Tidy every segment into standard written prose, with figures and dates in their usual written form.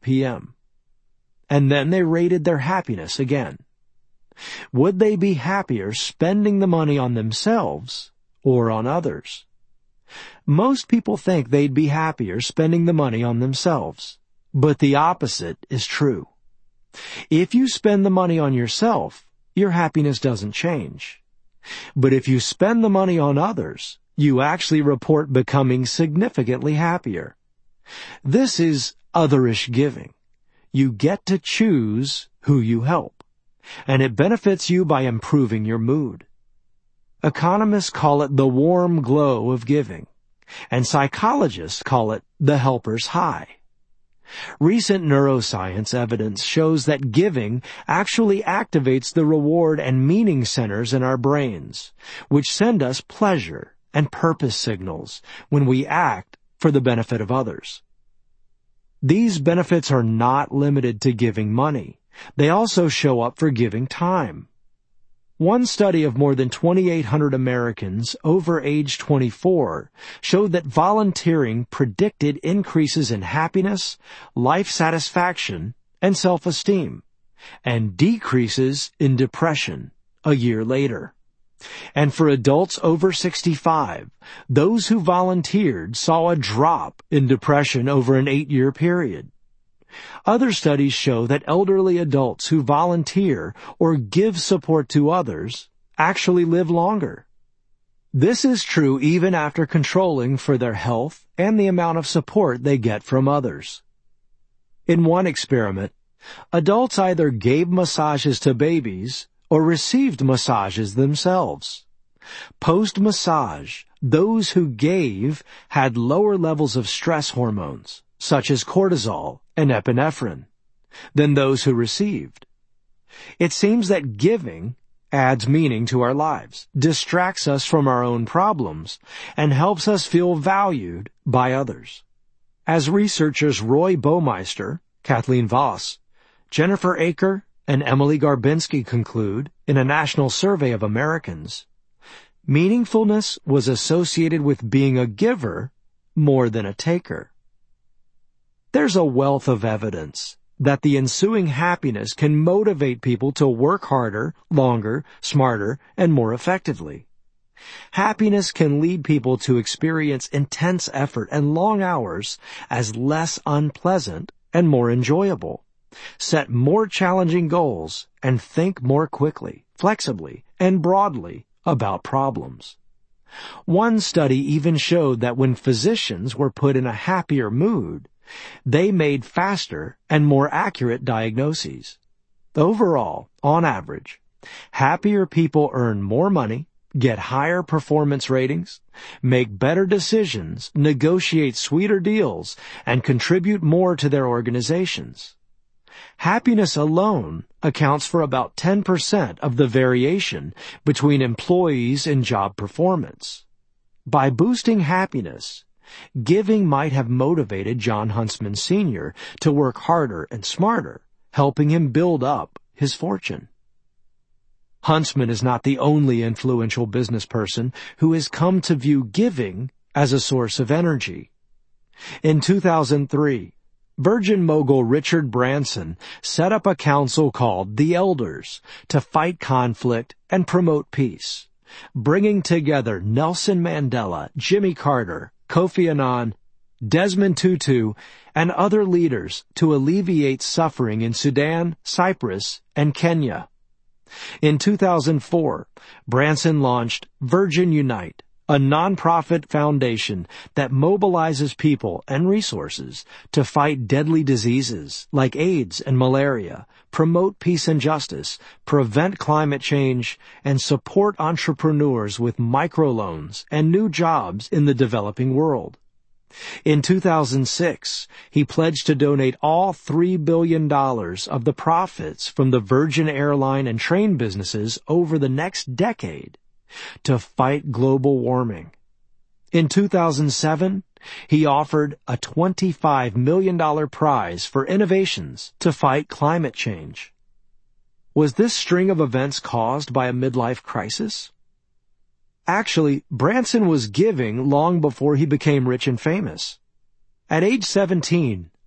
p.m. And then they rated their happiness again. Would they be happier spending the money on themselves or on others? Most people think they'd be happier spending the money on themselves, but the opposite is true. If you spend the money on yourself, your happiness doesn't change. But if you spend the money on others, you actually report becoming significantly happier. This is otherish giving. You get to choose who you help, and it benefits you by improving your mood. Economists call it the warm glow of giving, and psychologists call it the helper's high. Recent neuroscience evidence shows that giving actually activates the reward and meaning centers in our brains, which send us pleasure and purpose signals when we act for the benefit of others. These benefits are not limited to giving money. They also show up for giving time. One study of more than 2,800 Americans over age 24 showed that volunteering predicted increases in happiness, life satisfaction, and self-esteem, and decreases in depression a year later. And for adults over 65, those who volunteered saw a drop in depression over an 8-year period. Other studies show that elderly adults who volunteer or give support to others actually live longer. This is true even after controlling for their health and the amount of support they get from others. In one experiment, adults either gave massages to babies or received massages themselves. Post-massage, those who gave had lower levels of stress hormones, such as cortisol and epinephrine, than those who received. It seems that giving adds meaning to our lives, distracts us from our own problems, and helps us feel valued by others. As researchers Roy Baumeister, Kathleen Voss, Jennifer Aker, and Emily Garbinski conclude in a national survey of Americans, meaningfulness was associated with being a giver more than a taker. There's a wealth of evidence that the ensuing happiness can motivate people to work harder, longer, smarter, and more effectively. Happiness can lead people to experience intense effort and long hours as less unpleasant and more enjoyable, set more challenging goals, and think more quickly, flexibly, and broadly about problems. One study even showed that when physicians were put in a happier mood, they made faster and more accurate diagnoses. Overall, on average, happier people earn more money, get higher performance ratings, make better decisions, negotiate sweeter deals, and contribute more to their organizations. Happiness alone accounts for about 10% of the variation between employees and job performance. By boosting happiness, giving might have motivated John Huntsman Sr. to work harder and smarter, helping him build up his fortune. Huntsman is not the only influential business person who has come to view giving as a source of energy. In 2003, Virgin mogul Richard Branson set up a council called the Elders to fight conflict and promote peace, bringing together Nelson Mandela, Jimmy Carter, Kofi Annan, Desmond Tutu, and other leaders to alleviate suffering in Sudan, Cyprus, and Kenya. In 2004, Branson launched Virgin Unite, a nonprofit foundation that mobilizes people and resources to fight deadly diseases like AIDS and malaria, promote peace and justice, prevent climate change, and support entrepreneurs with microloans and new jobs in the developing world. In 2006, he pledged to donate all $3 billion of the profits from the Virgin airline and train businesses over the next decade to fight global warming. In 2007, he offered a $25 million prize for innovations to fight climate change. Was this string of events caused by a midlife crisis? Actually, Branson was giving long before he became rich and famous. At age 17,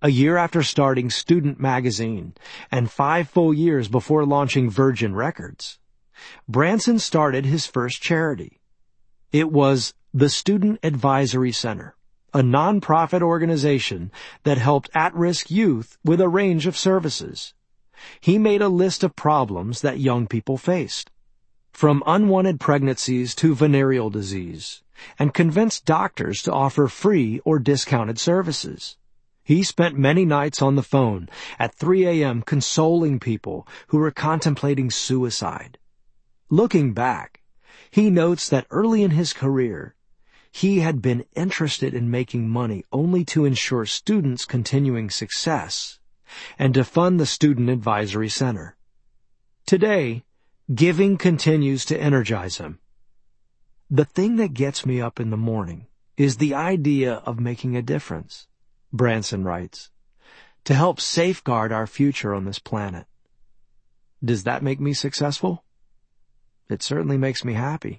a year after starting Student Magazine, and 5 full years before launching Virgin Records, Branson started his first charity. It was the Student Advisory Center, a nonprofit organization that helped at-risk youth with a range of services. He made a list of problems that young people faced, from unwanted pregnancies to venereal disease, and convinced doctors to offer free or discounted services. He spent many nights on the phone at 3 a.m. consoling people who were contemplating suicide. Looking back, he notes that early in his career, he had been interested in making money only to ensure students' continuing success and to fund the Student Advisory Center. Today, giving continues to energize him. The thing that gets me up in the morning is the idea of making a difference, Branson writes, to help safeguard our future on this planet. Does that make me successful? It certainly makes me happy.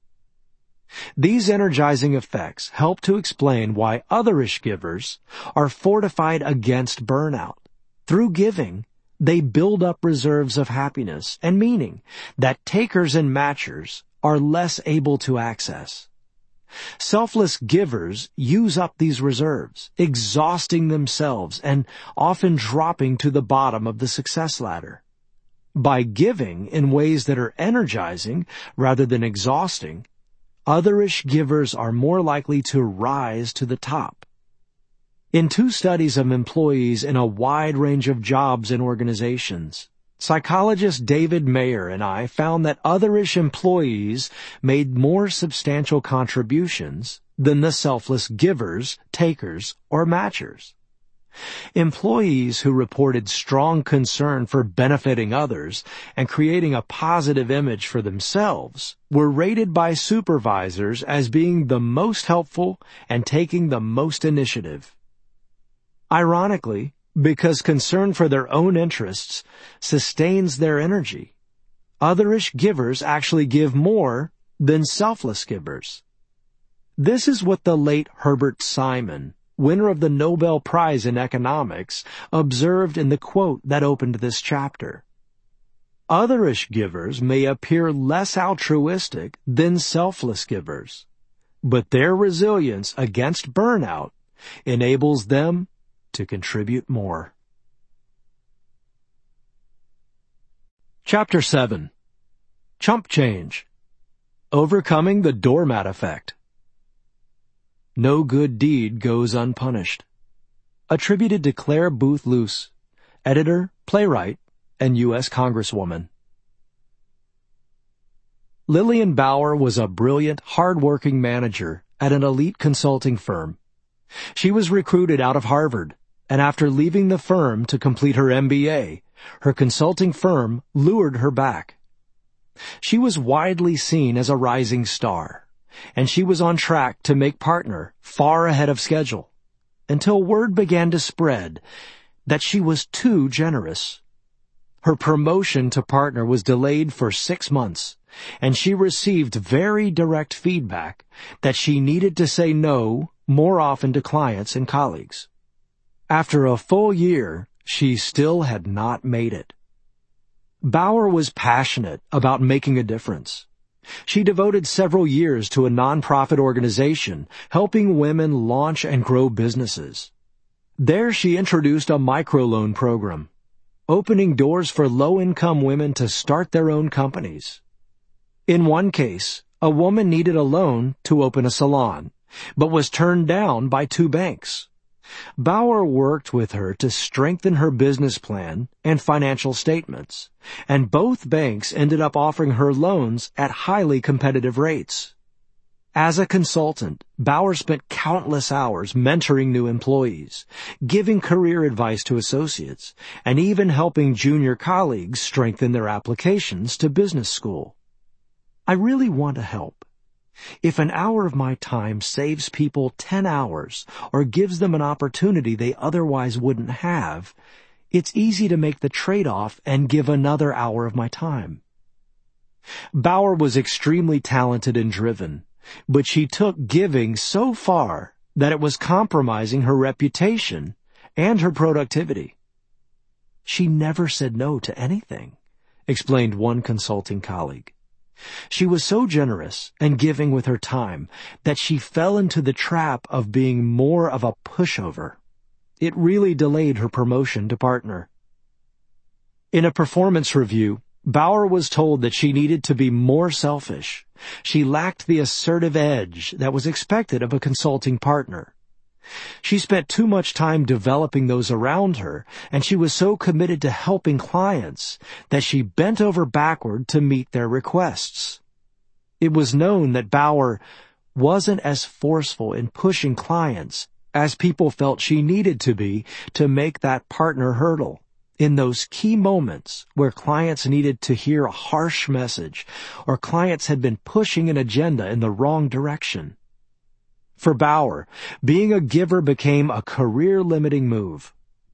These energizing effects help to explain why otherish givers are fortified against burnout. Through giving, they build up reserves of happiness and meaning that takers and matchers are less able to access. Selfless givers use up these reserves, exhausting themselves and often dropping to the bottom of the success ladder. By giving in ways that are energizing rather than exhausting, otherish givers are more likely to rise to the top. In 2 studies of employees in a wide range of jobs and organizations, psychologist David Mayer and I found that otherish employees made more substantial contributions than the selfless givers, takers, or matchers. Employees who reported strong concern for benefiting others and creating a positive image for themselves were rated by supervisors as being the most helpful and taking the most initiative. Ironically, because concern for their own interests sustains their energy, otherish givers actually give more than selfless givers. This is what the late Herbert Simon, winner of the Nobel Prize in Economics, observed in the quote that opened this chapter. Otherish givers may appear less altruistic than selfless givers, but their resilience against burnout enables them to contribute more. Chapter 7. Chump Change. Overcoming the Doormat Effect. No good deed goes unpunished. Attributed to Claire Booth Luce, editor, playwright, and U.S. Congresswoman. Lillian Bauer was a brilliant, hard-working manager at an elite consulting firm. She was recruited out of Harvard, and after leaving the firm to complete her MBA, her consulting firm lured her back. She was widely seen as a rising star, and she was on track to make partner far ahead of schedule, until word began to spread that she was too generous. Her promotion to partner was delayed for 6 months, and she received very direct feedback that she needed to say no more often to clients and colleagues. After a full year, she still had not made it. Bauer was passionate about making a difference. She devoted several years to a nonprofit organization helping women launch and grow businesses. There she introduced a microloan program, opening doors for low-income women to start their own companies. In one case, a woman needed a loan to open a salon, but was turned down by 2 banks. Bauer worked with her to strengthen her business plan and financial statements, and both banks ended up offering her loans at highly competitive rates. As a consultant, Bauer spent countless hours mentoring new employees, giving career advice to associates, and even helping junior colleagues strengthen their applications to business school. I really want to help. If an hour of my time saves people 10 hours or gives them an opportunity they otherwise wouldn't have, it's easy to make the trade-off and give another hour of my time. Bauer was extremely talented and driven, but she took giving so far that it was compromising her reputation and her productivity. She never said no to anything, explained one consulting colleague. She was so generous and giving with her time that she fell into the trap of being more of a pushover. It really delayed her promotion to partner. In a performance review, Bauer was told that she needed to be more selfish. She lacked the assertive edge that was expected of a consulting partner. She spent too much time developing those around her, and she was so committed to helping clients that she bent over backward to meet their requests. It was known that Bauer wasn't as forceful in pushing clients as people felt she needed to be to make that partner hurdle. In those key moments where clients needed to hear a harsh message or clients had been pushing an agenda in the wrong direction. For Bauer, being a giver became a career-limiting move.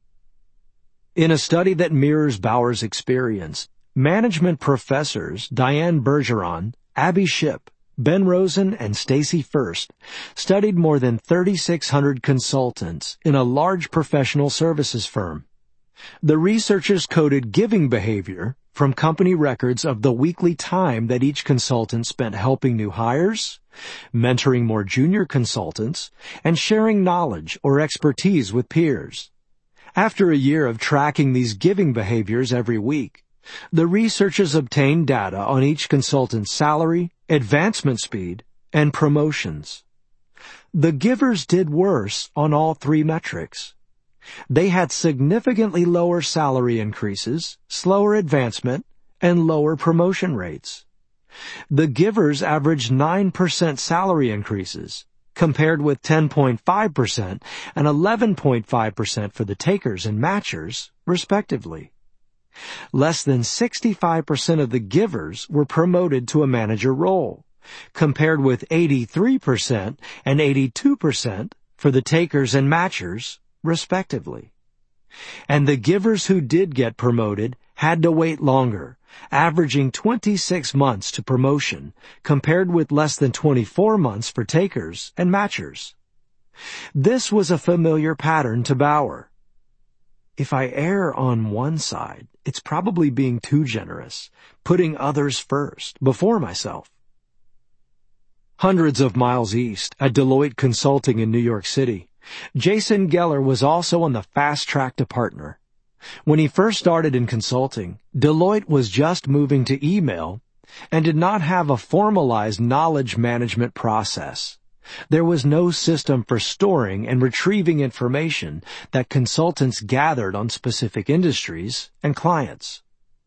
In a study that mirrors Bauer's experience, management professors Diane Bergeron, Abby Shipp, Ben Rosen, and Stacy First studied more than 3,600 consultants in a large professional services firm. The researchers coded giving behavior from company records of the weekly time that each consultant spent helping new hires, mentoring more junior consultants, and sharing knowledge or expertise with peers. After a year of tracking these giving behaviors every week, the researchers obtained data on each consultant's salary, advancement speed, and promotions. The givers did worse on all three metrics. They had significantly lower salary increases, slower advancement, and lower promotion rates. The givers averaged 9% salary increases, compared with 10.5% and 11.5% for the takers and matchers, respectively. Less than 65% of the givers were promoted to a manager role, compared with 83% and 82% for the takers and matchers, respectively. And the givers who did get promoted had to wait longer, averaging 26 months to promotion, compared with less than 24 months for takers and matchers. This was a familiar pattern to Bauer. If I err on one side, it's probably being too generous, putting others first, before myself. Hundreds of miles east, at Deloitte Consulting in New York City, Jason Geller was also on the fast track to partner. When he first started in consulting, Deloitte was just moving to email and did not have a formalized knowledge management process. There was no system for storing and retrieving information that consultants gathered on specific industries and clients.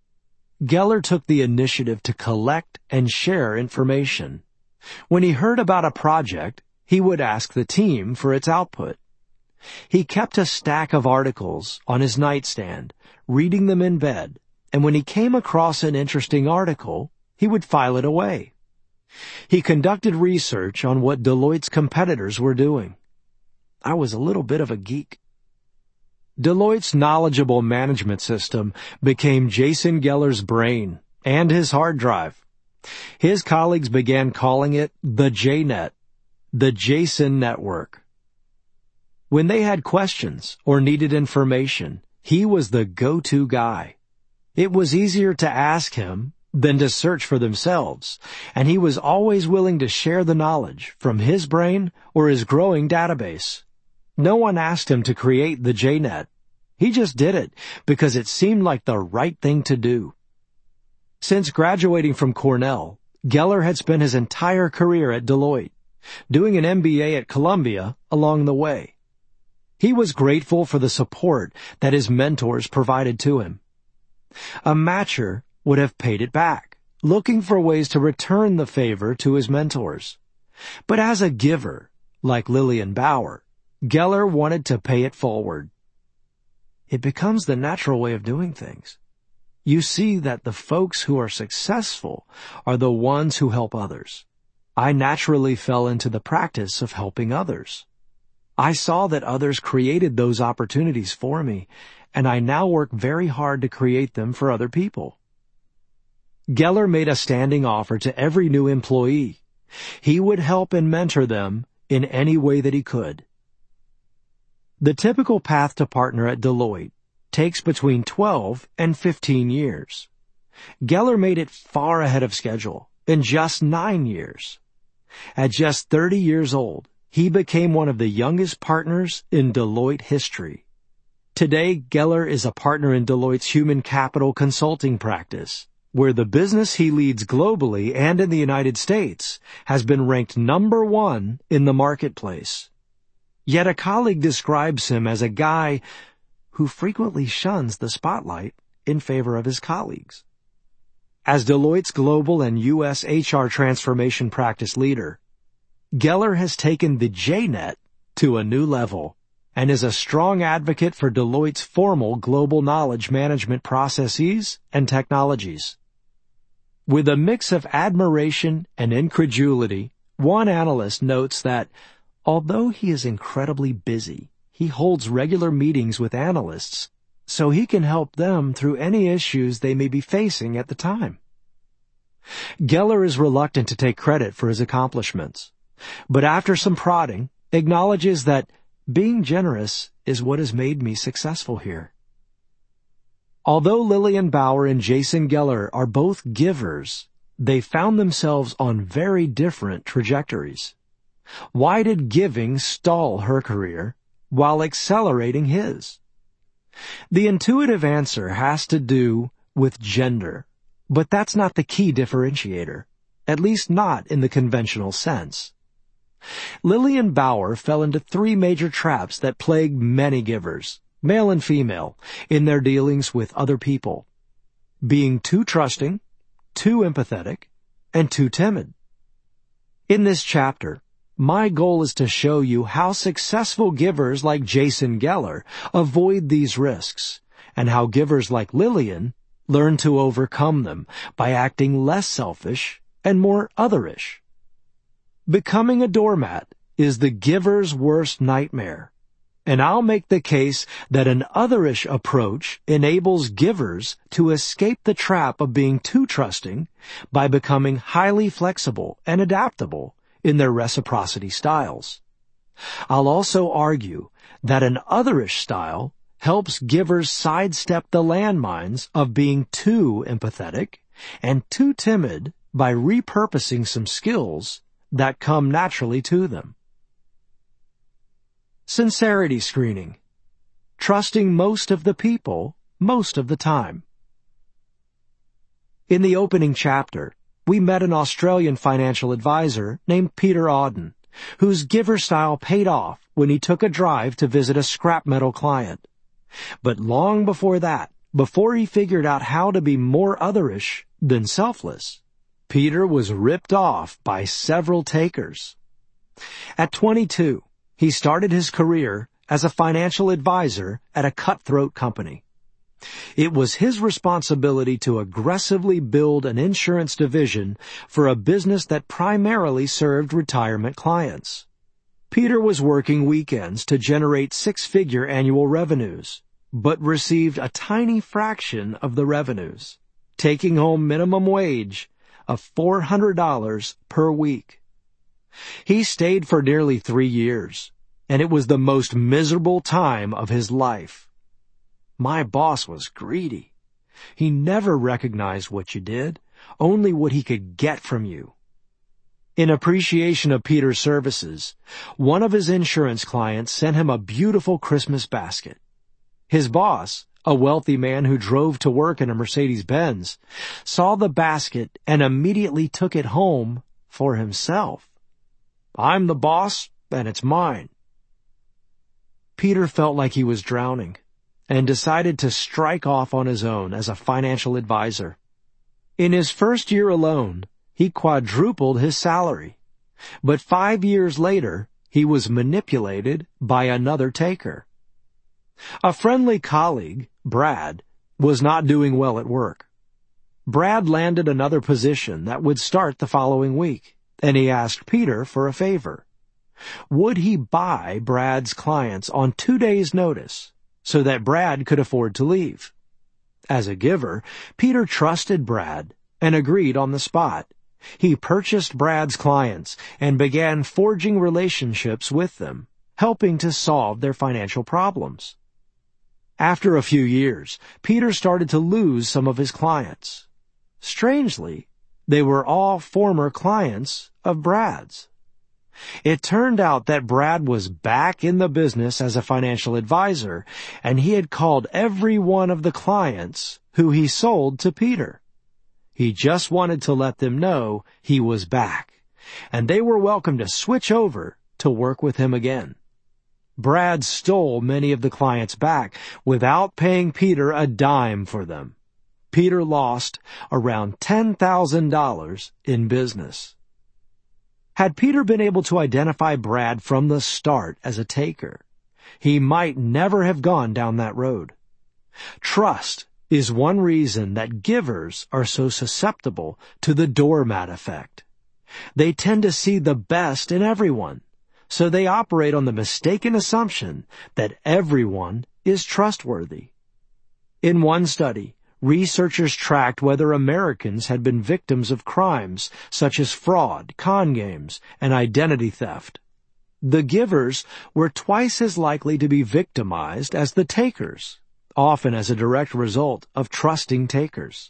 Geller took the initiative to collect and share information. When he heard about a project, he would ask the team for its output. He kept a stack of articles on his nightstand, reading them in bed, and when he came across an interesting article, he would file it away. He conducted research on what Deloitte's competitors were doing. I was a little bit of a geek. Deloitte's knowledgeable management system became Jason Geller's brain and his hard drive. His colleagues began calling it the JNet, the Jason Network. When they had questions or needed information, he was the go-to guy. It was easier to ask him than to search for themselves, and he was always willing to share the knowledge from his brain or his growing database. No one asked him to create the JNet. He just did it because it seemed like the right thing to do. Since graduating from Cornell, Geller had spent his entire career at Deloitte, doing an MBA at Columbia along the way. He was grateful for the support that his mentors provided to him. A matcher would have paid it back, looking for ways to return the favor to his mentors. But as a giver, like Lillian Bauer, Geller wanted to pay it forward. It becomes the natural way of doing things. You see that the folks who are successful are the ones who help others. I naturally fell into the practice of helping others. I saw that others created those opportunities for me, and I now work very hard to create them for other people. Geller made a standing offer to every new employee. He would help and mentor them in any way that he could. The typical path to partner at Deloitte takes between 12 and 15 years. Geller made it far ahead of schedule in just 9 years. At just 30 years old, he became one of the youngest partners in Deloitte history. Today, Geller is a partner in Deloitte's human capital consulting practice, where the business he leads globally and in the United States has been ranked number 1 in the marketplace. Yet a colleague describes him as a guy who frequently shuns the spotlight in favor of his colleagues. As Deloitte's global and U.S. HR transformation practice leader, Geller has taken the JNet to a new level and is a strong advocate for Deloitte's formal global knowledge management processes and technologies. With a mix of admiration and incredulity, one analyst notes that although he is incredibly busy, he holds regular meetings with analysts so he can help them through any issues they may be facing at the time. Geller is reluctant to take credit for his accomplishments, but after some prodding, acknowledges that being generous is what has made me successful here. Although Lillian Bauer and Jason Geller are both givers, they found themselves on very different trajectories. Why did giving stall her career while accelerating his? The intuitive answer has to do with gender, but that's not the key differentiator, at least not in the conventional sense. Lillian Bauer fell into 3 major traps that plague many givers, male and female, in their dealings with other people: being too trusting, too empathetic, and too timid. In this chapter, my goal is to show you how successful givers like Jason Geller avoid these risks, and how givers like Lillian learn to overcome them by acting less selfish and more otherish. Becoming a doormat is the giver's worst nightmare, and I'll make the case that an otherish approach enables givers to escape the trap of being too trusting by becoming highly flexible and adaptable in their reciprocity styles. I'll also argue that an otherish style helps givers sidestep the landmines of being too empathetic and too timid by repurposing some skills that come naturally to them. Sincerity screening. Trusting most of the people, most of the time. In the opening chapter, we met an Australian financial advisor named Peter Auden, whose giver style paid off when he took a drive to visit a scrap metal client. But long before that, before he figured out how to be more otherish than selfless, Peter was ripped off by several takers. At 22, he started his career as a financial advisor at a cutthroat company. It was his responsibility to aggressively build an insurance division for a business that primarily served retirement clients. Peter was working weekends to generate 6-figure annual revenues, but received a tiny fraction of the revenues, taking home minimum wage of $400 per week. He stayed for nearly 3 years, and it was the most miserable time of his life. My boss was greedy. He never recognized what you did, only what he could get from you. In appreciation of Peter's services, one of his insurance clients sent him a beautiful Christmas basket. His boss, a wealthy man who drove to work in a Mercedes-Benz, saw the basket and immediately took it home for himself. I'm the boss, and it's mine. Peter felt like he was drowning and decided to strike off on his own as a financial advisor. In his first year alone, he quadrupled his salary. But 5 years later, he was manipulated by another taker. A friendly colleague, Brad, was not doing well at work. Brad landed another position that would start the following week, and he asked Peter for a favor. Would he buy Brad's clients on 2 days' notice so that Brad could afford to leave? As a giver, Peter trusted Brad and agreed on the spot. He purchased Brad's clients and began forging relationships with them, helping to solve their financial problems. After a few years, Peter started to lose some of his clients. Strangely, they were all former clients of Brad's. It turned out that Brad was back in the business as a financial advisor, and he had called every one of the clients who he sold to Peter. He just wanted to let them know he was back, and they were welcome to switch over to work with him again. Brad stole many of the clients back without paying Peter a dime for them. Peter lost around $10,000 in business. Had Peter been able to identify Brad from the start as a taker, he might never have gone down that road. Trust is one reason that givers are so susceptible to the doormat effect. They tend to see the best in everyone, so they operate on the mistaken assumption that everyone is trustworthy. In one study, researchers tracked whether Americans had been victims of crimes such as fraud, con games, and identity theft. The givers were twice as likely to be victimized as the takers, often as a direct result of trusting takers.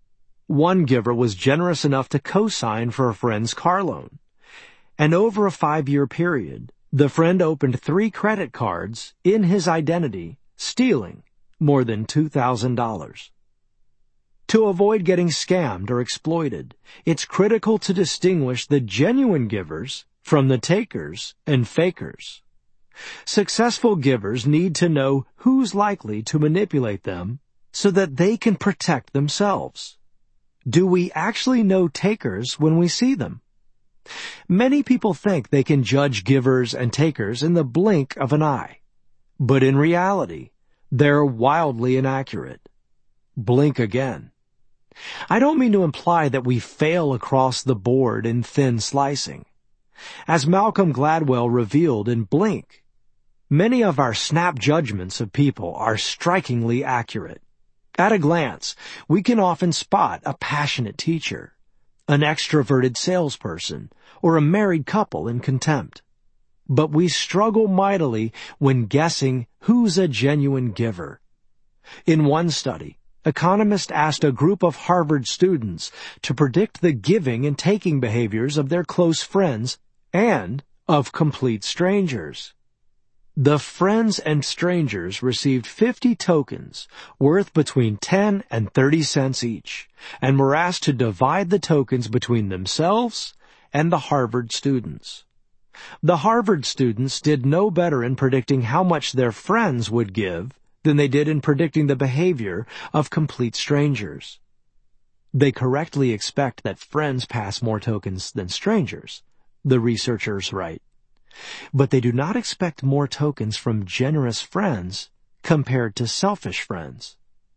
One giver was generous enough to co-sign for a friend's car loan. And over a 5-year period, the friend opened 3 credit cards in his identity, stealing more than $2,000. To avoid getting scammed or exploited, it's critical to distinguish the genuine givers from the takers and fakers. Successful givers need to know who's likely to manipulate them so that they can protect themselves. Do we actually know takers when we see them? Many people think they can judge givers and takers in the blink of an eye. But in reality, they're wildly inaccurate. Blink again. I don't mean to imply that we fail across the board in thin slicing. As Malcolm Gladwell revealed in Blink, many of our snap judgments of people are strikingly accurate. At a glance, we can often spot a passionate teacher, an extroverted salesperson, or a married couple in contempt. But we struggle mightily when guessing who's a genuine giver. In one study, economists asked a group of Harvard students to predict the giving and taking behaviors of their close friends and of complete strangers. The friends and strangers received 50 tokens worth between 10 and 30 cents each, and were asked to divide the tokens between themselves and the Harvard students. The Harvard students did no better in predicting how much their friends would give than they did in predicting the behavior of complete strangers. They correctly expect that friends pass more tokens than strangers, the researchers write. But they do not expect more tokens from generous friends compared to selfish friends.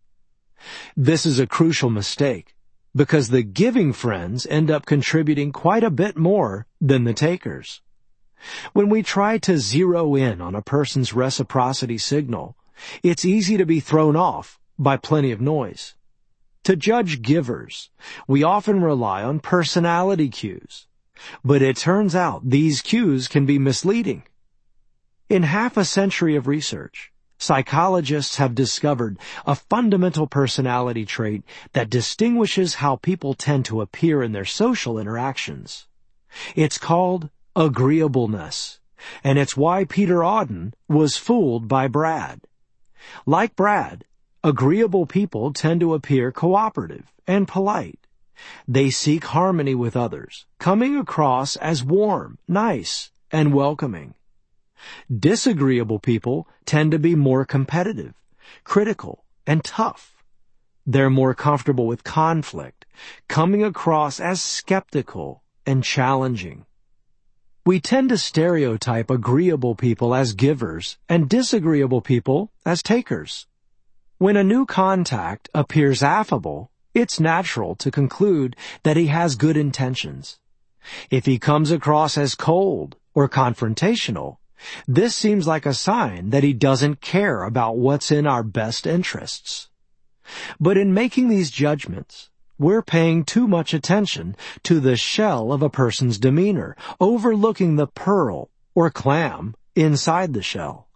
This is a crucial mistake, because the giving friends end up contributing quite a bit more than the takers. When we try to zero in on a person's reciprocity signal, it's easy to be thrown off by plenty of noise. To judge givers, we often rely on personality cues. But it turns out these cues can be misleading. In half a century of research, psychologists have discovered a fundamental personality trait that distinguishes how people tend to appear in their social interactions. It's called agreeableness, and it's why Peter Auden was fooled by Brad. Like Brad, agreeable people tend to appear cooperative and polite. They seek harmony with others, coming across as warm, nice, and welcoming. Disagreeable people tend to be more competitive, critical, and tough. They're more comfortable with conflict, coming across as skeptical and challenging. We tend to stereotype agreeable people as givers and disagreeable people as takers. When a new contact appears affable, it's natural to conclude that he has good intentions. If he comes across as cold or confrontational, this seems like a sign that he doesn't care about what's in our best interests. But in making these judgments, we're paying too much attention to the shell of a person's demeanor, overlooking the pearl or clam inside the shell.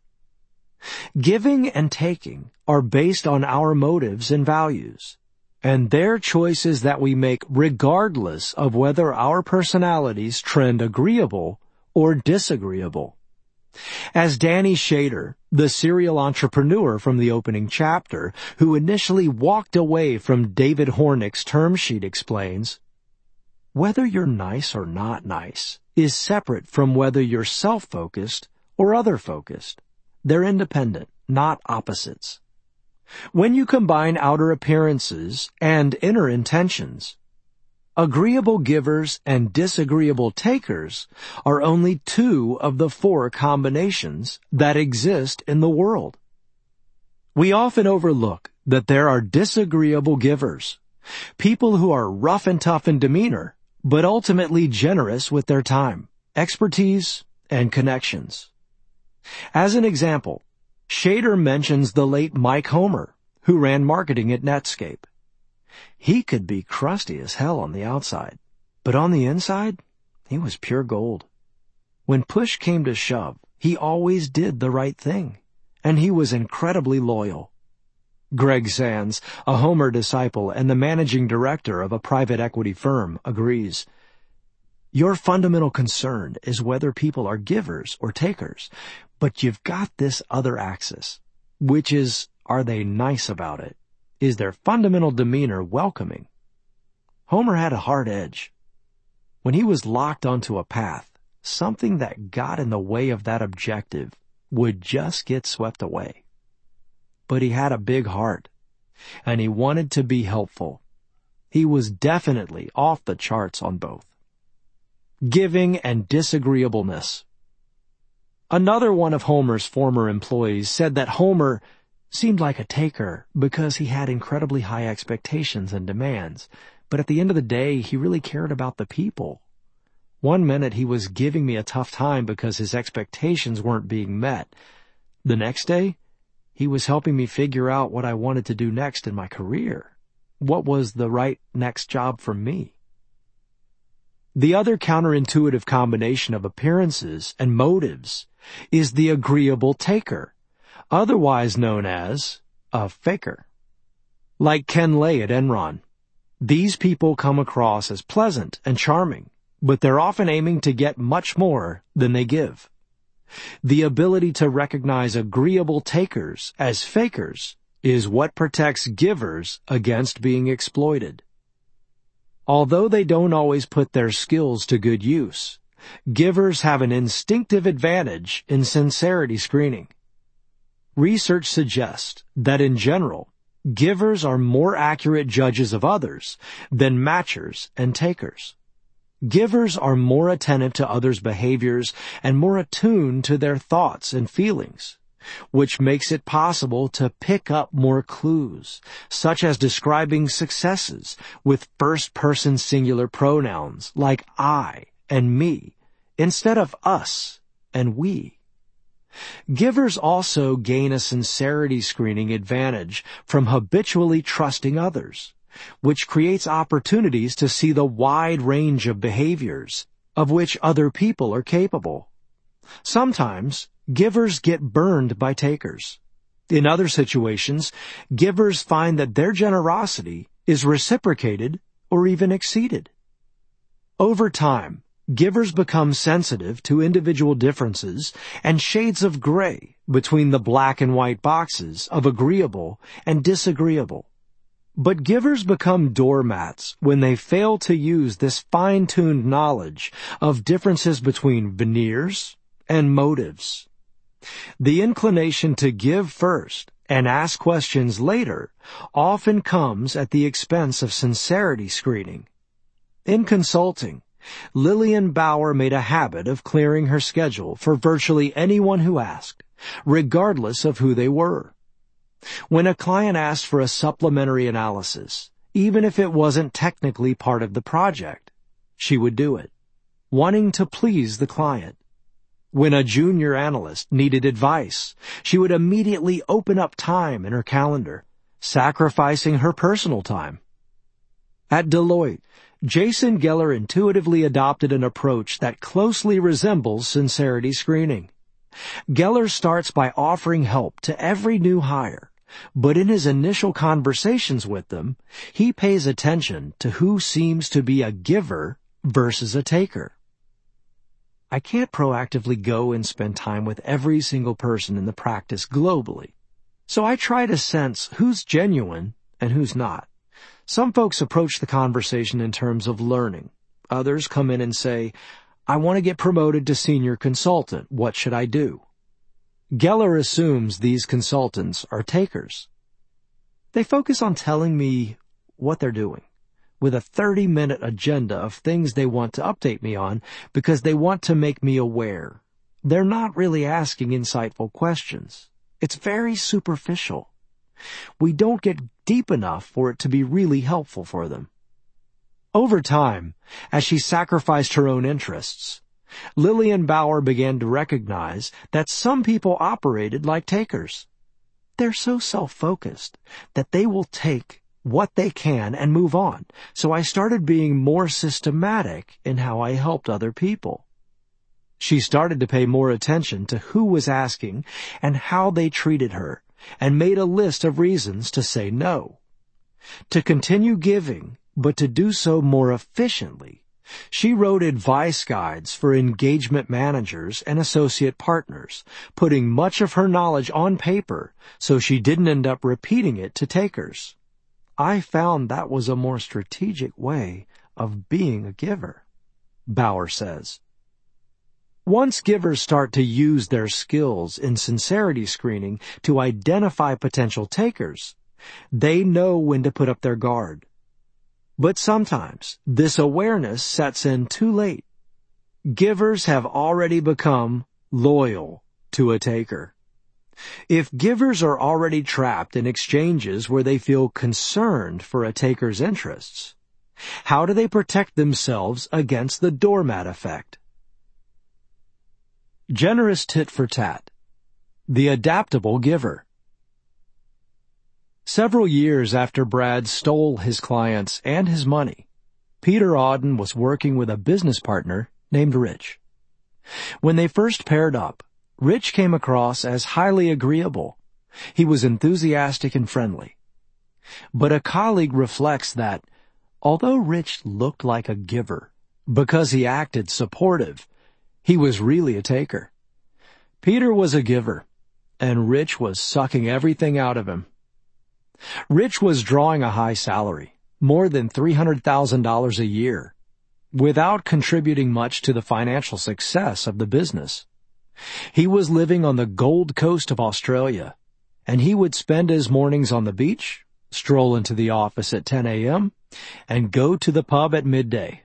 Giving and taking are based on our motives and values, and they're choices that we make regardless of whether our personalities trend agreeable or disagreeable. As Danny Shader, the serial entrepreneur from the opening chapter, who initially walked away from David Hornick's term sheet, explains, whether you're nice or not nice is separate from whether you're self-focused or other-focused. They're independent, not opposites. When you combine outer appearances and inner intentions, agreeable givers and disagreeable takers are only 2 of the 4 combinations that exist in the world. We often overlook that there are disagreeable givers, people who are rough and tough in demeanor, but ultimately generous with their time, expertise, and connections. As an example, Shader mentions the late Mike Homer, who ran marketing at Netscape. He could be crusty as hell on the outside, but on the inside, he was pure gold. When push came to shove, he always did the right thing, and he was incredibly loyal. Greg Sands, a Homer disciple and the managing director of a private equity firm, agrees. Your fundamental concern is whether people are givers or takers, but you've got this other axis, which is, are they nice about it? Is their fundamental demeanor welcoming? Homer had a hard edge. When he was locked onto a path, something that got in the way of that objective would just get swept away. But he had a big heart, and he wanted to be helpful. He was definitely off the charts on both. Giving and disagreeableness. Another one of Homer's former employees said that Homer seemed like a taker because he had incredibly high expectations and demands, but at the end of the day, he really cared about the people. One minute he was giving me a tough time because his expectations weren't being met. The next day, he was helping me figure out what I wanted to do next in my career. What was the right next job for me? The other counterintuitive combination of appearances and motives is the agreeable taker, otherwise known as a faker. Like Ken Lay at Enron, these people come across as pleasant and charming, but they're often aiming to get much more than they give. The ability to recognize agreeable takers as fakers is what protects givers against being exploited. Although they don't always put their skills to good use, givers have an instinctive advantage in sincerity screening. Research suggests that in general, givers are more accurate judges of others than matchers and takers. Givers are more attentive to others' behaviors and more attuned to their thoughts and feelings, which makes it possible to pick up more clues, such as describing successes with first-person singular pronouns like I and me, instead of us and we. Givers also gain a sincerity screening advantage from habitually trusting others, which creates opportunities to see the wide range of behaviors of which other people are capable. Sometimes, givers get burned by takers. In other situations, givers find that their generosity is reciprocated or even exceeded. Over time, givers become sensitive to individual differences and shades of gray between the black and white boxes of agreeable and disagreeable. But givers become doormats when they fail to use this fine-tuned knowledge of differences between veneers and motives. The inclination to give first and ask questions later often comes at the expense of sincerity screening. In consulting, Lillian Bauer made a habit of clearing her schedule for virtually anyone who asked, regardless of who they were. When a client asked for a supplementary analysis, even if it wasn't technically part of the project, she would do it, wanting to please the client. When a junior analyst needed advice, she would immediately open up time in her calendar, sacrificing her personal time. At Deloitte, Jason Geller intuitively adopted an approach that closely resembles sincerity screening. Geller starts by offering help to every new hire, but in his initial conversations with them, he pays attention to who seems to be a giver versus a taker. I can't proactively go and spend time with every single person in the practice globally, so I try to sense who's genuine and who's not. Some folks approach the conversation in terms of learning. Others come in and say, I want to get promoted to senior consultant. What should I do? Geller assumes these consultants are takers. They focus on telling me what they're doing, with a 30-minute agenda of things they want to update me on because they want to make me aware. They're not really asking insightful questions. It's very superficial. We don't get deep enough for it to be really helpful for them. Over time, as she sacrificed her own interests, Lillian Bauer began to recognize that some people operated like takers. They're so self-focused that they will take what they can and move on. So I started being more systematic in how I helped other people. She started to pay more attention to who was asking and how they treated her, and made a list of reasons to say no. To continue giving, but to do so more efficiently, she wrote advice guides for engagement managers and associate partners, putting much of her knowledge on paper so she didn't end up repeating it to takers. I found that was a more strategic way of being a giver, Bauer says. Once givers start to use their skills in sincerity screening to identify potential takers, they know when to put up their guard. But sometimes this awareness sets in too late. Givers have already become loyal to a taker. If givers are already trapped in exchanges where they feel concerned for a taker's interests, how do they protect themselves against the doormat effect? Generous tit for tat. The adaptable giver. Several years after Brad stole his clients and his money, Peter Auden was working with a business partner named Rich. When they first paired up, Rich came across as highly agreeable. He was enthusiastic and friendly. But a colleague reflects that, although Rich looked like a giver because he acted supportive, he was really a taker. Peter was a giver, and Rich was sucking everything out of him. Rich was drawing a high salary, more than $300,000 a year, without contributing much to the financial success of the business. He was living on the Gold Coast of Australia, and he would spend his mornings on the beach, stroll into the office at 10 a.m., and go to the pub at midday.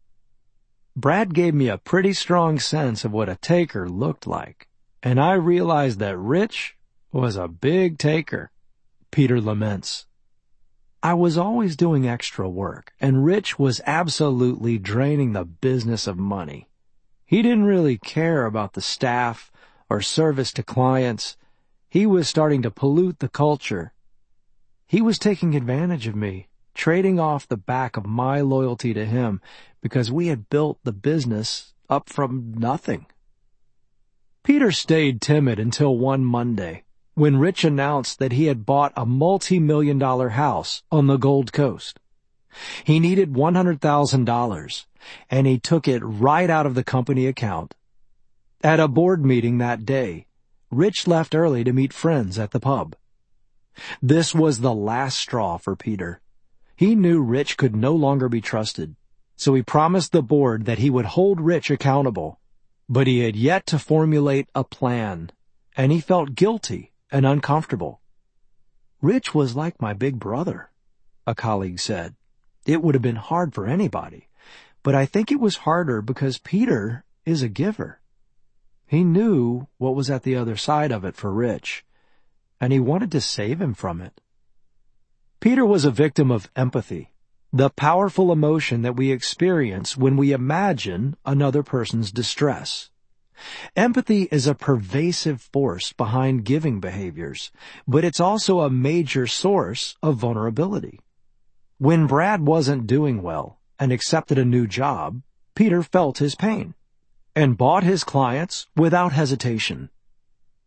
Brad gave me a pretty strong sense of what a taker looked like, and I realized that Rich was a big taker, Peter laments. I was always doing extra work, and Rich was absolutely draining the business of money. He didn't really care about the staff or service to clients. He was starting to pollute the culture. He was taking advantage of me, trading off the back of my loyalty to him because we had built the business up from nothing. Peter stayed timid until one Monday, when Rich announced that he had bought a multi-million-dollar house on the Gold Coast. He needed $100,000, and he took it right out of the company account. At a board meeting that day, Rich left early to meet friends at the pub. This was the last straw for Peter. He knew Rich could no longer be trusted, so he promised the board that he would hold Rich accountable. But he had yet to formulate a plan, and he felt guilty and uncomfortable. Rich was like my big brother, a colleague said. It would have been hard for anybody, but I think it was harder because Peter is a giver. He knew what was at the other side of it for Rich, and he wanted to save him from it. Peter was a victim of empathy, the powerful emotion that we experience when we imagine another person's distress. Empathy is a pervasive force behind giving behaviors, but it's also a major source of vulnerability. When Brad wasn't doing well and accepted a new job, Peter felt his pain and bought his clients without hesitation,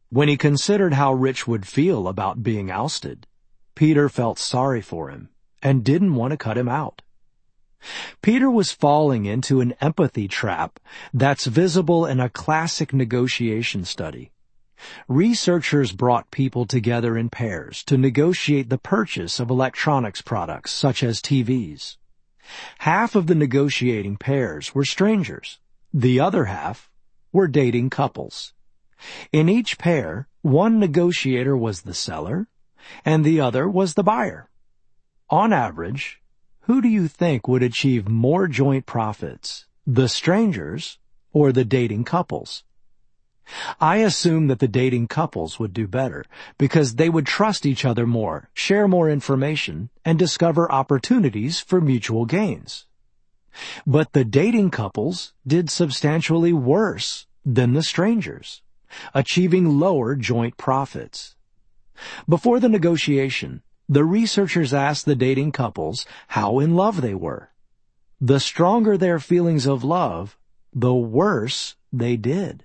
When he considered how Rich would feel about being ousted, Peter felt sorry for him and didn't want to cut him out. Peter was falling into an empathy trap that's visible in a classic negotiation study. Researchers brought people together in pairs to negotiate the purchase of electronics products such as TVs. Half of the negotiating pairs were strangers. The other half were dating couples. In each pair, one negotiator was the seller and the other was the buyer. On average, who do you think would achieve more joint profits, the strangers or the dating couples? I assume that the dating couples would do better because they would trust each other more, share more information, and discover opportunities for mutual gains. But the dating couples did substantially worse than the strangers, achieving lower joint profits. Before the negotiation, the researchers asked the dating couples how in love they were. The stronger their feelings of love, the worse they did.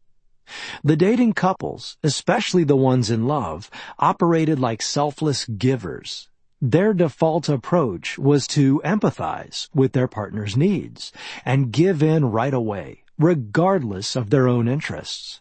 The dating couples, especially the ones in love, operated like selfless givers. Their default approach was to empathize with their partner's needs and give in right away, regardless of their own interests.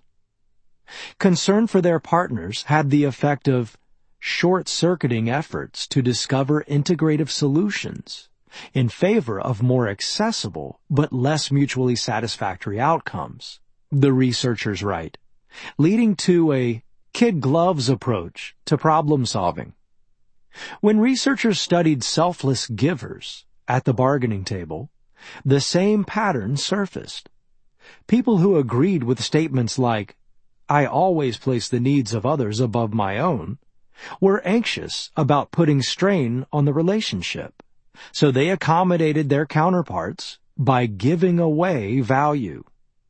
Concern for their partners had the effect of short-circuiting efforts to discover integrative solutions in favor of more accessible but less mutually satisfactory outcomes, the researchers write, leading to a kid gloves approach to problem solving. When researchers studied selfless givers at the bargaining table, the same pattern surfaced. People who agreed with statements like, "I always place the needs of others above my own," were anxious about putting strain on the relationship, so they accommodated their counterparts by giving away value.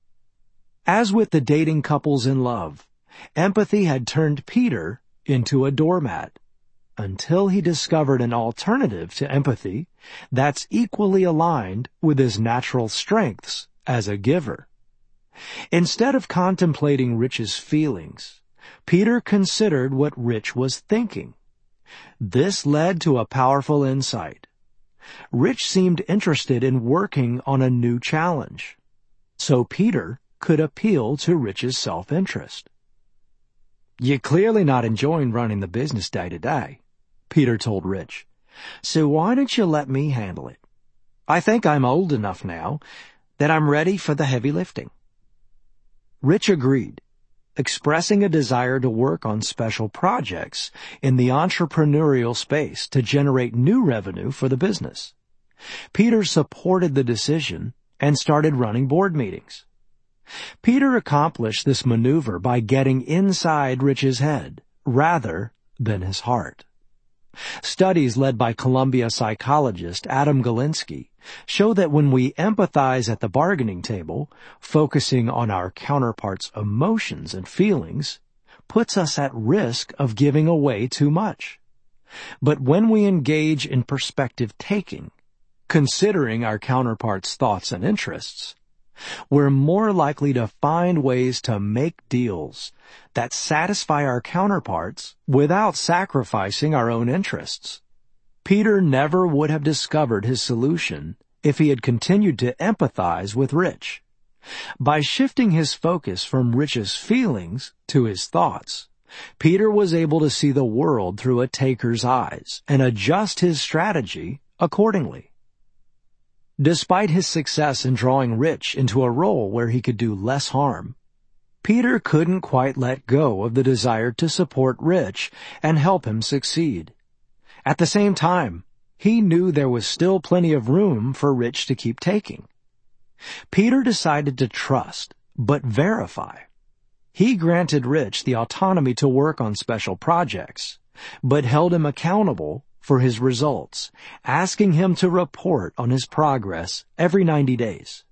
As with the dating couples in love, empathy had turned Peter into a doormat, until he discovered an alternative to empathy that's equally aligned with his natural strengths as a giver. Instead of contemplating Rich's feelings, Peter considered what Rich was thinking. This led to a powerful insight. Rich seemed interested in working on a new challenge, so Peter could appeal to Rich's self-interest. "You're clearly not enjoying running the business day to day," Peter told Rich, "so why don't you let me handle it? I think I'm old enough now that I'm ready for the heavy lifting." Rich agreed, expressing a desire to work on special projects in the entrepreneurial space to generate new revenue for the business. Peter supported the decision and started running board meetings. Peter accomplished this maneuver by getting inside Rich's head rather than his heart. Studies led by Columbia psychologist Adam Galinsky show that when we empathize at the bargaining table, focusing on our counterpart's emotions and feelings puts us at risk of giving away too much. But when we engage in perspective taking, considering our counterpart's thoughts and interests, we're more likely to find ways to make deals that satisfy our counterparts without sacrificing our own interests. Peter never would have discovered his solution if he had continued to empathize with Rich. By shifting his focus from Rich's feelings to his thoughts, Peter was able to see the world through a taker's eyes and adjust his strategy accordingly. Despite his success in drawing Rich into a role where he could do less harm, Peter couldn't quite let go of the desire to support Rich and help him succeed. At the same time, he knew there was still plenty of room for Rich to keep taking. Peter decided to trust, but verify. He granted Rich the autonomy to work on special projects, but held him accountable for his results, asking him to report on his progress every 90 days.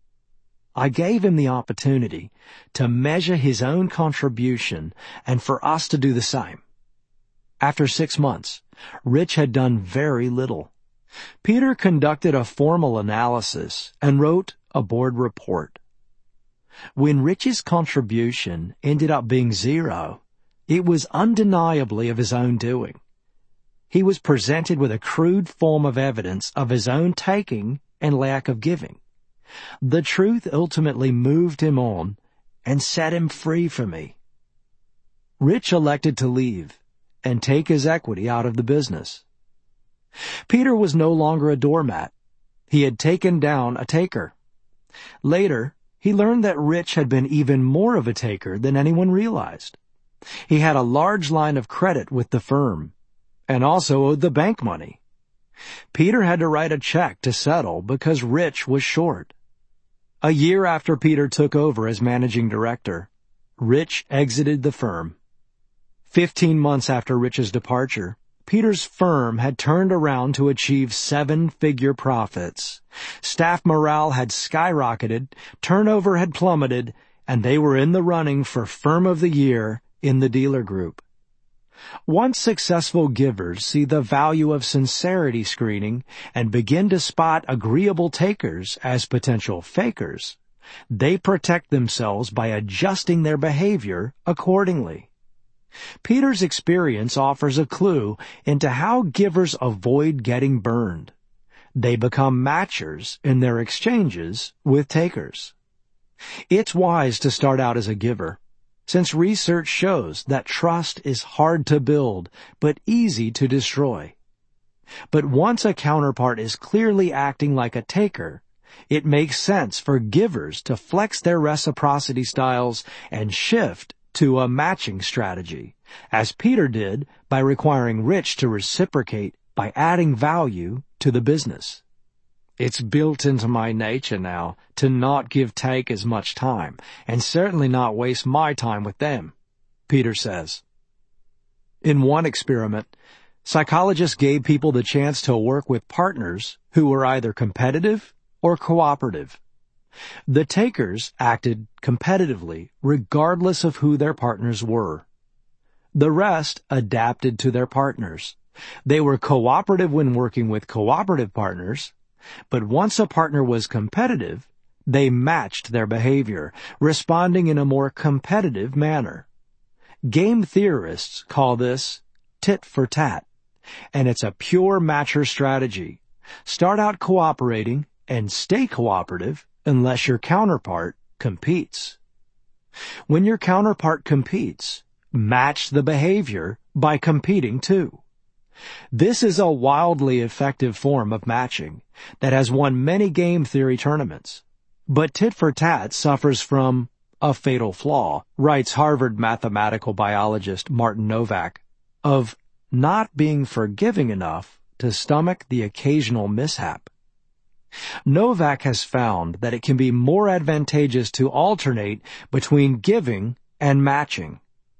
I gave him the opportunity to measure his own contribution and for us to do the same. After 6 months, Rich had done very little. Peter conducted a formal analysis and wrote a board report. When Rich's contribution ended up being zero, it was undeniably of his own doing. He was presented with a crude form of evidence of his own taking and lack of giving. The truth ultimately moved him on and set him free for me. Rich elected to leave and take his equity out of the business. Peter was no longer a doormat. He had taken down a taker. Later, he learned that Rich had been even more of a taker than anyone realized. He had a large line of credit with the firm, and also owed the bank money. Peter had to write a check to settle because Rich was short. A year after Peter took over as managing director, Rich exited the firm. 15 months after Rich's departure, Peter's firm had turned around to achieve 7-figure profits. Staff morale had skyrocketed, turnover had plummeted, and they were in the running for Firm of the Year in the dealer group. Once successful givers see the value of sincerity screening and begin to spot agreeable takers as potential fakers, they protect themselves by adjusting their behavior accordingly. Peter's experience offers a clue into how givers avoid getting burned. They become matchers in their exchanges with takers. It's wise to start out as a giver, since research shows that trust is hard to build but easy to destroy. But once a counterpart is clearly acting like a taker, it makes sense for givers to flex their reciprocity styles and shift to a matching strategy, as Peter did by requiring Rich to reciprocate by adding value to the business. It's built into my nature now to not give takers much time, and certainly not waste my time with them, Peter says. In one experiment, psychologists gave people the chance to work with partners who were either competitive or cooperative. The takers acted competitively regardless of who their partners were. The rest adapted to their partners. They were cooperative when working with cooperative partners, but once a partner was competitive, they matched their behavior, responding in a more competitive manner. Game theorists call this tit for tat, and it's a pure matcher strategy. Start out cooperating and stay cooperative unless your counterpart competes. When your counterpart competes, match the behavior by competing too. This is a wildly effective form of matching that has won many game theory tournaments. But tit for tat suffers from a fatal flaw, writes Harvard mathematical biologist Martin Novak, of not being forgiving enough to stomach the occasional mishap. Novak has found that it can be more advantageous to alternate between giving and matching.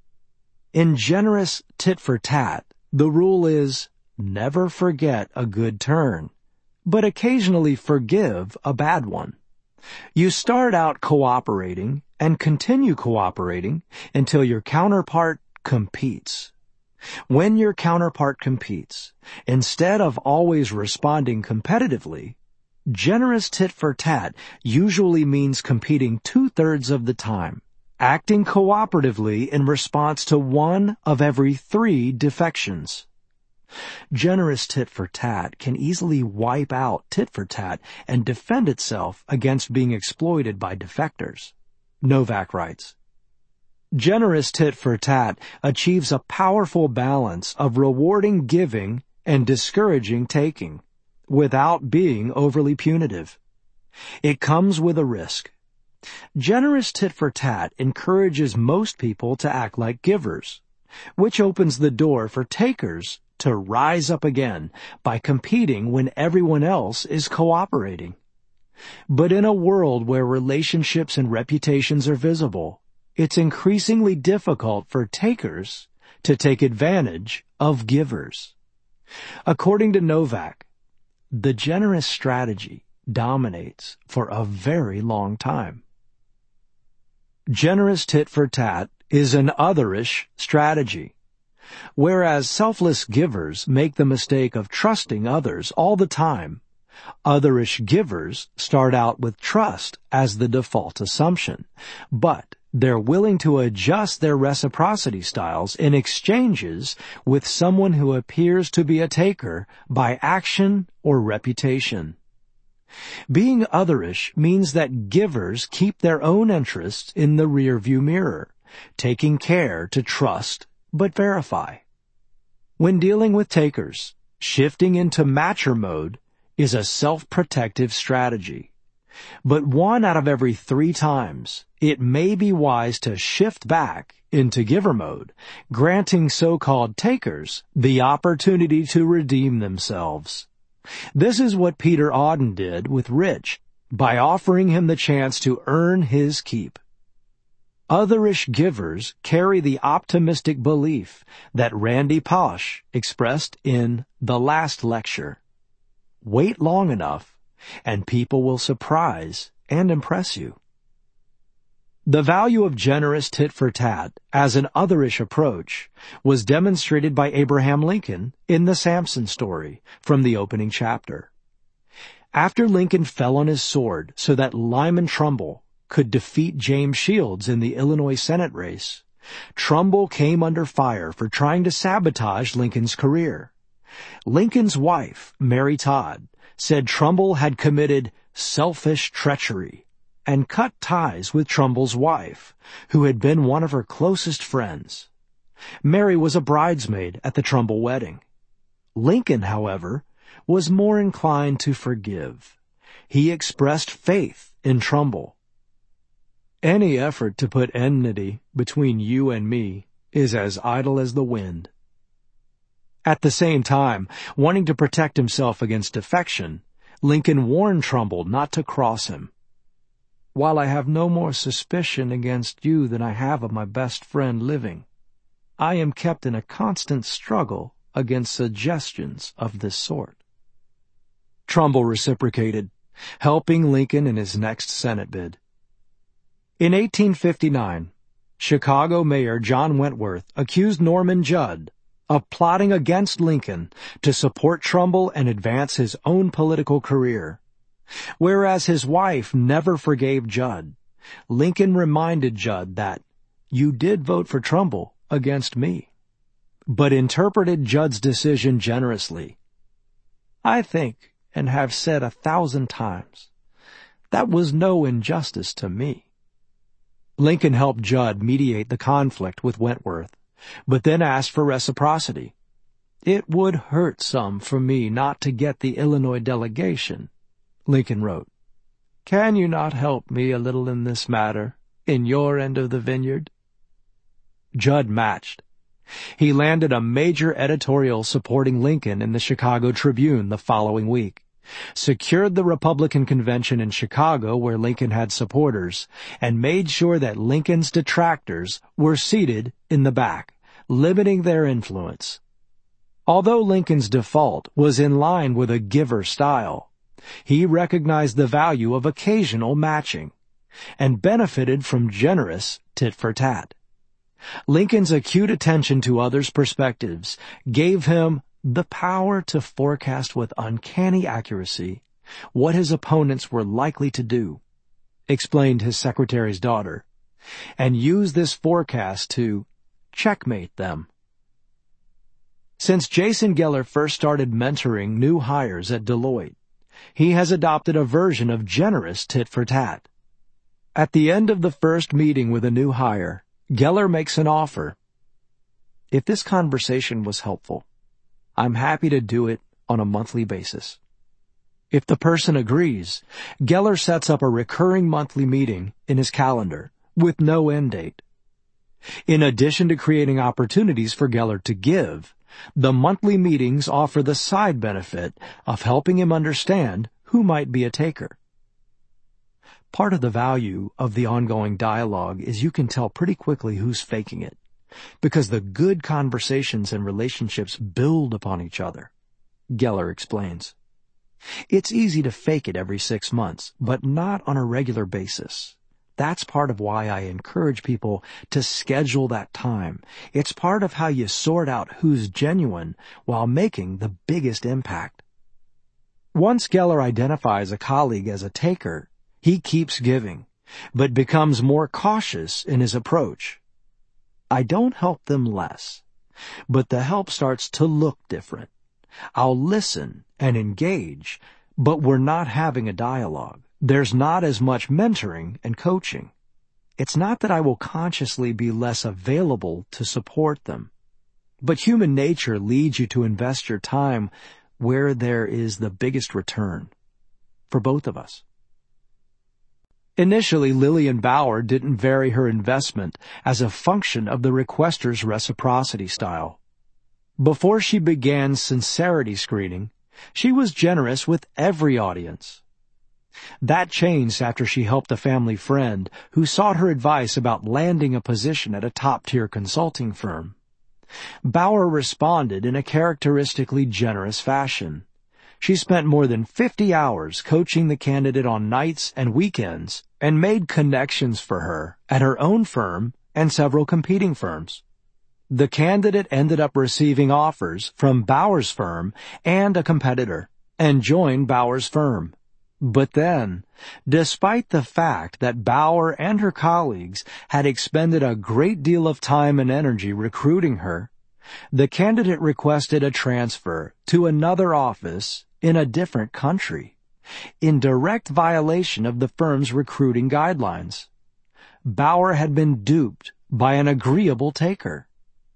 In generous tit for tat, the rule is never forget a good turn, but occasionally forgive a bad one. You start out cooperating and continue cooperating until your counterpart competes. When your counterpart competes, instead of always responding competitively, generous tit for tat usually means competing 2/3 of the time, acting cooperatively in response to 1 of every 3 defections. Generous tit for tat can easily wipe out tit for tat and defend itself against being exploited by defectors. Novak writes, generous tit for tat achieves a powerful balance of rewarding giving and discouraging taking, without being overly punitive. It comes with a risk. Generous tit for tat encourages most people to act like givers, which opens the door for takers to rise up again by competing when everyone else is cooperating. But in a world where relationships and reputations are visible, it's increasingly difficult for takers to take advantage of givers. According to Novak, the generous strategy dominates for a very long time. Generous tit for tat is an otherish strategy. Whereas selfless givers make the mistake of trusting others all the time, Otherish givers start out with trust as the default assumption, but they're willing to adjust their reciprocity styles in exchanges with someone who appears to be a taker by action or reputation. Being otherish means that givers keep their own interests in the rearview mirror, taking care to trust but verify. When dealing with takers, shifting into matcher mode is a self-protective strategy. But 1 out of every 3 times, it may be wise to shift back into giver mode, granting so-called takers the opportunity to redeem themselves. This is what Peter Auden did with Rich by offering him the chance to earn his keep. Otherish givers carry the optimistic belief that Randy Pausch expressed in the last lecture. Wait long enough, and people will surprise and impress you. The value of generous tit-for-tat as an otherish approach was demonstrated by Abraham Lincoln in the Samson story from the opening chapter. After Lincoln fell on his sword so that Lyman Trumbull could defeat James Shields in the Illinois Senate race, Trumbull came under fire for trying to sabotage Lincoln's career. Lincoln's wife, Mary Todd, said Trumbull had committed selfish treachery and cut ties with Trumbull's wife, who had been one of her closest friends. Mary was a bridesmaid at the Trumbull wedding. Lincoln, however, was more inclined to forgive. He expressed faith in Trumbull. Any effort to put enmity between you and me is as idle as the wind. At the same time, wanting to protect himself against defection, Lincoln warned Trumbull not to cross him. While I have no more suspicion against you than I have of my best friend living, I am kept in a constant struggle against suggestions of this sort. Trumbull reciprocated, helping Lincoln in his next Senate bid. In 1859, Chicago Mayor John Wentworth accused Norman Judd of plotting against Lincoln to support Trumbull and advance his own political career. Whereas his wife never forgave Judd, Lincoln reminded Judd that, "You did vote for Trumbull against me," but interpreted Judd's decision generously. "I think, and have said 1,000 times, that was no injustice to me." Lincoln helped Judd mediate the conflict with Wentworth, but then asked for reciprocity. "It would hurt some for me not to get the Illinois delegation," Lincoln wrote. "Can you not help me a little in this matter, in your end of the vineyard?" Judd matched. He landed a major editorial supporting Lincoln in the Chicago Tribune the following week, secured the Republican convention in Chicago where Lincoln had supporters, and made sure that Lincoln's detractors were seated in the back, limiting their influence. Although Lincoln's default was in line with a giver style, he recognized the value of occasional matching and benefited from generous tit-for-tat. Lincoln's acute attention to others' perspectives gave him the power to forecast with uncanny accuracy what his opponents were likely to do, explained his secretary's daughter, and use this forecast to checkmate them. Since Jason Geller first started mentoring new hires at Deloitte, he has adopted a version of generous tit-for-tat. At the end of the first meeting with a new hire, Geller makes an offer. "If this conversation was helpful, I'm happy to do it on a monthly basis." If the person agrees, Geller sets up a recurring monthly meeting in his calendar with no end date. In addition to creating opportunities for Geller to give, the monthly meetings offer the side benefit of helping him understand who might be a taker. Part of the value of the ongoing dialogue is you can tell pretty quickly who's faking it, because the good conversations and relationships build upon each other, Geller explains. It's easy to fake it every 6 months, but not on a regular basis. That's part of why I encourage people to schedule that time. It's part of how you sort out who's genuine while making the biggest impact. Once Geller identifies a colleague as a taker, he keeps giving, but becomes more cautious in his approach. I don't help them less, but the help starts to look different. I'll listen and engage, but we're not having a dialogue. There's not as much mentoring and coaching. It's not that I will consciously be less available to support them, but human nature leads you to invest your time where there is the biggest return for both of us. Initially, Lillian Bauer didn't vary her investment as a function of the requester's reciprocity style. Before she began sincerity screening, she was generous with every audience. That changed after she helped a family friend who sought her advice about landing a position at a top-tier consulting firm. Bauer responded in a characteristically generous fashion. She spent more than 50 hours coaching the candidate on nights and weekends and made connections for her at her own firm and several competing firms. The candidate ended up receiving offers from Bauer's firm and a competitor and joined Bauer's firm. But then, despite the fact that Bauer and her colleagues had expended a great deal of time and energy recruiting her, the candidate requested a transfer to another office in a different country, in direct violation of the firm's recruiting guidelines. Bauer had been duped by an agreeable taker.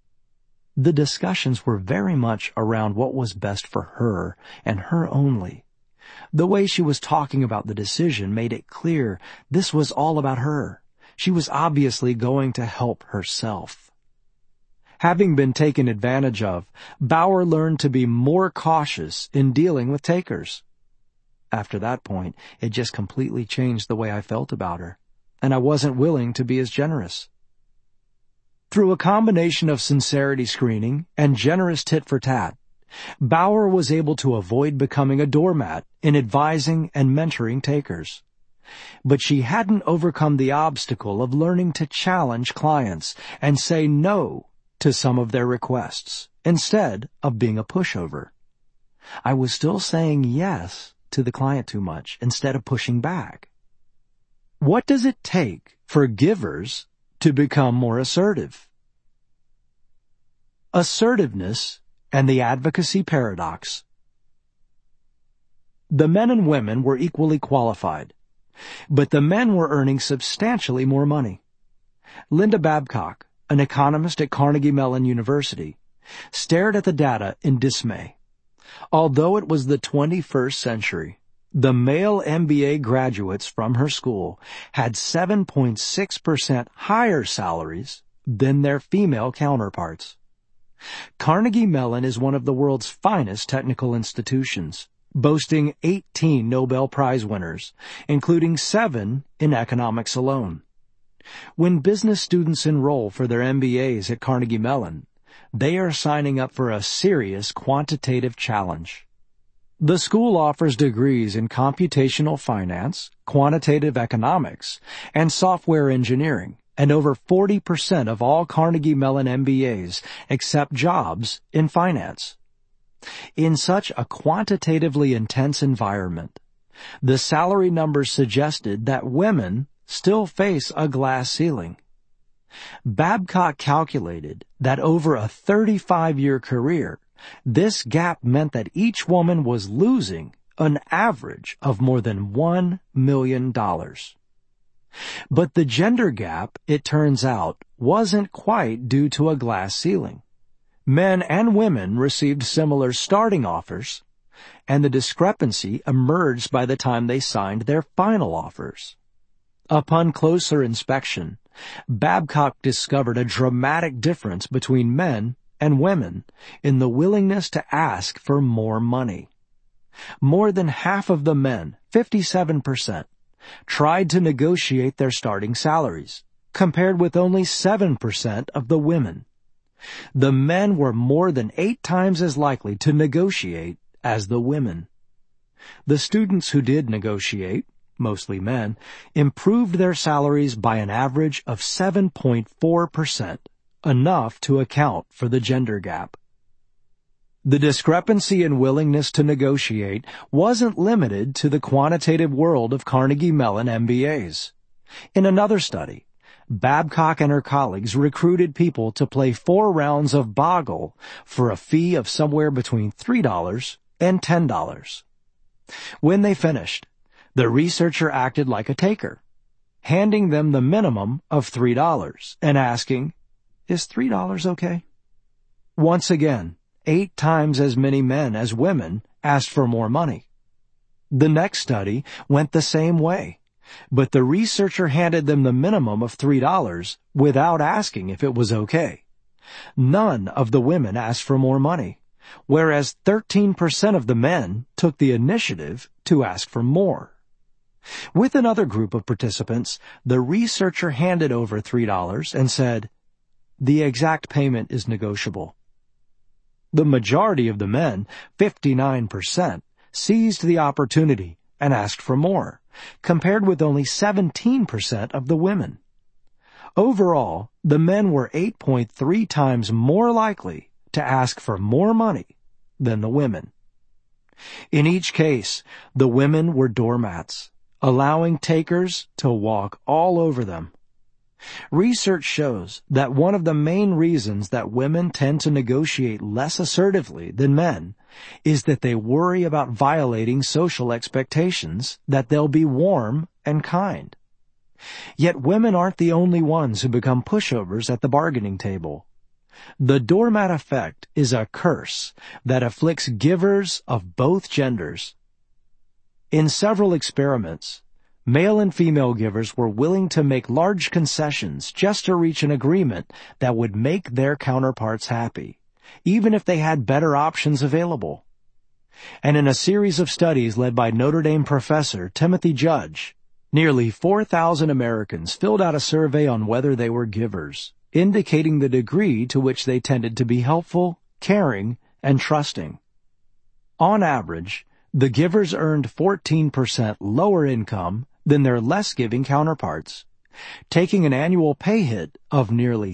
The discussions were very much around what was best for her and her only. The way she was talking about the decision made it clear this was all about her. She was obviously going to help herself. Having been taken advantage of, Bauer learned to be more cautious in dealing with takers. After that point, it just completely changed the way I felt about her, and I wasn't willing to be as generous. Through a combination of sincerity screening and generous tit-for-tat, Bauer was able to avoid becoming a doormat in advising and mentoring takers. But she hadn't overcome the obstacle of learning to challenge clients and say no to some of their requests, instead of being a pushover. I was still saying yes to the client too much instead of pushing back. What does it take for givers to become more assertive? Assertiveness and the advocacy paradox. The men and women were equally qualified, but the men were earning substantially more money. Linda Babcock, an economist at Carnegie Mellon University, stared at the data in dismay. Although it was the 21st century, the male MBA graduates from her school had 7.6% higher salaries than their female counterparts. Carnegie Mellon is one of the world's finest technical institutions, boasting 18 Nobel Prize winners, including 7 in economics alone. When business students enroll for their MBAs at Carnegie Mellon, they are signing up for a serious quantitative challenge. The school offers degrees in computational finance, quantitative economics, and software engineering, and over 40% of all Carnegie Mellon MBAs accept jobs in finance. In such a quantitatively intense environment, the salary numbers suggested that women still face a glass ceiling. Babcock calculated that over a 35-year career, this gap meant that each woman was losing an average of more than $1 million. But the gender gap, it turns out, wasn't quite due to a glass ceiling. Men and women received similar starting offers, and the discrepancy emerged by the time they signed their final offers. Upon closer inspection, Babcock discovered a dramatic difference between men and women in the willingness to ask for more money. More than half of the men, 57%, tried to negotiate their starting salaries, compared with only 7% of the women. The men were more than 8 times as likely to negotiate as the women. The students who did negotiate, mostly men, improved their salaries by an average of 7.4%, enough to account for the gender gap. The discrepancy in willingness to negotiate wasn't limited to the quantitative world of Carnegie Mellon MBAs. In another study, Babcock and her colleagues recruited people to play 4 rounds of Boggle for a fee of somewhere between $3 and $10. When they finished, the researcher acted like a taker, handing them the minimum of $3 and asking, "Is $3 okay?" Once again, 8 times as many men as women asked for more money. The next study went the same way, but the researcher handed them the minimum of $3 without asking if it was okay. None of the women asked for more money, whereas 13% of the men took the initiative to ask for more. With another group of participants, the researcher handed over $3 and said, "The exact payment is negotiable." The majority of the men, 59%, seized the opportunity and asked for more, compared with only 17% of the women. Overall, the men were 8.3 times more likely to ask for more money than the women. In each case, the women were doormats, allowing takers to walk all over them. Research shows that one of the main reasons that women tend to negotiate less assertively than men is that they worry about violating social expectations that they'll be warm and kind. Yet women aren't the only ones who become pushovers at the bargaining table. The doormat effect is a curse that afflicts givers of both genders. In several experiments, male and female givers were willing to make large concessions just to reach an agreement that would make their counterparts happy, even if they had better options available. And in a series of studies led by Notre Dame professor Timothy Judge, nearly 4,000 Americans filled out a survey on whether they were givers, indicating the degree to which they tended to be helpful, caring, and trusting. On average, the givers earned 14% lower income than their less giving counterparts, taking an annual pay hit of nearly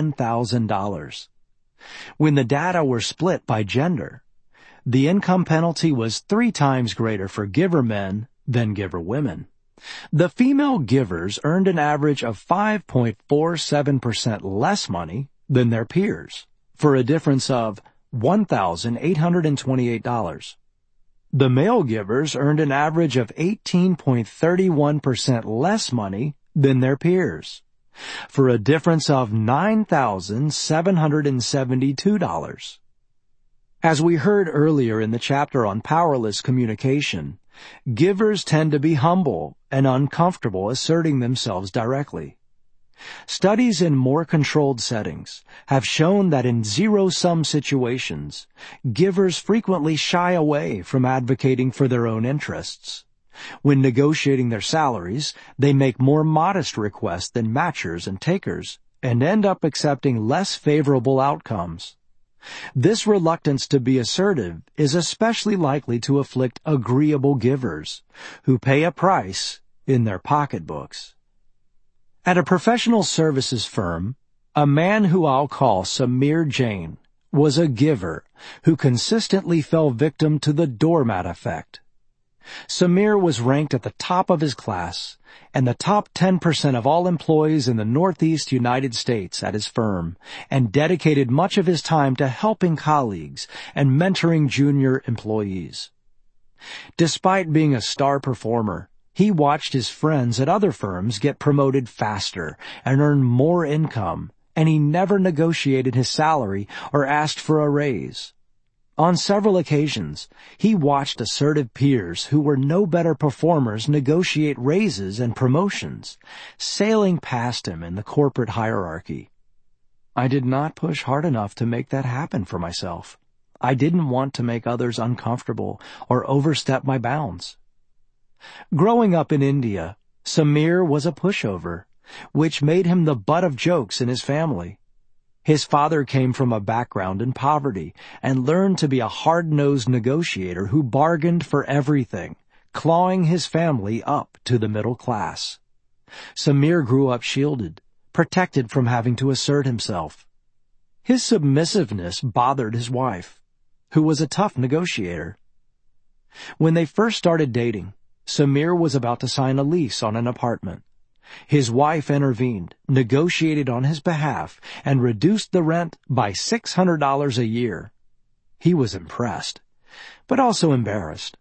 $7,000. When the data were split by gender, the income penalty was 3 times greater for giver men than giver women. The female givers earned an average of 5.47% less money than their peers, for a difference of $1,828. The male givers earned an average of 18.31% less money than their peers, for a difference of $9,772. As we heard earlier in the chapter on powerless communication, givers tend to be humble and uncomfortable asserting themselves directly. Studies in more controlled settings have shown that in zero-sum situations, givers frequently shy away from advocating for their own interests. When negotiating their salaries, they make more modest requests than matchers and takers and end up accepting less favorable outcomes. This reluctance to be assertive is especially likely to afflict agreeable givers who pay a price in their pocketbooks. At a professional services firm, a man who I'll call Samir Jain was a giver who consistently fell victim to the doormat effect. Samir was ranked at the top of his class and the top 10% of all employees in the Northeast United States at his firm, and dedicated much of his time to helping colleagues and mentoring junior employees. Despite being a star performer, he watched his friends at other firms get promoted faster and earn more income, and he never negotiated his salary or asked for a raise. On several occasions, he watched assertive peers who were no better performers negotiate raises and promotions, sailing past him in the corporate hierarchy. I did not push hard enough to make that happen for myself. I didn't want to make others uncomfortable or overstep my bounds. Growing up in India, Samir was a pushover, which made him the butt of jokes in his family. His father came from a background in poverty and learned to be a hard-nosed negotiator who bargained for everything, clawing his family up to the middle class. Samir grew up shielded, protected from having to assert himself. His submissiveness bothered his wife, who was a tough negotiator. When they first started dating, Samir was about to sign a lease on an apartment. His wife intervened, negotiated on his behalf, and reduced the rent by $600 a year. He was impressed, but also embarrassed.